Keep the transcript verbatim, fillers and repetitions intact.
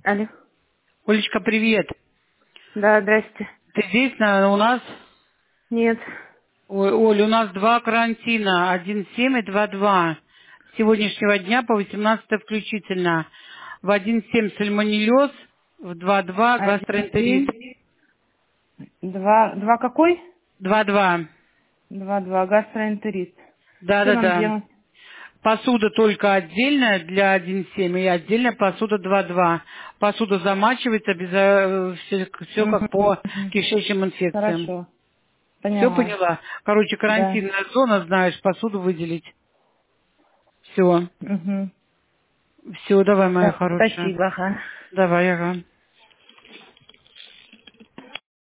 Алло. Олечка, привет. Да, здрасте. Ты здесь, на, у нас? Нет. Ой, Оль, у нас два карантина, один семь и два два. С сегодняшнего дня по восемнадцатое включительно. В один семь сальмонеллез, в два два Один, гастроэнтерит. семь, два, два какой? два два. Два, два, гастроэнтерит. Что нам Да-да-да. делать? Посуда только отдельная для один семь и отдельная посуда два два. Посуда замачивается, все, как Мгм, по мгм. кишечным инфекциям. Хорошо. Все Поняла. поняла? Короче, Да. карантинная зона, знаешь, посуду выделить. Все. Угу. Все, давай, моя Да, хорошая. спасибо. Ага. Давай, ага.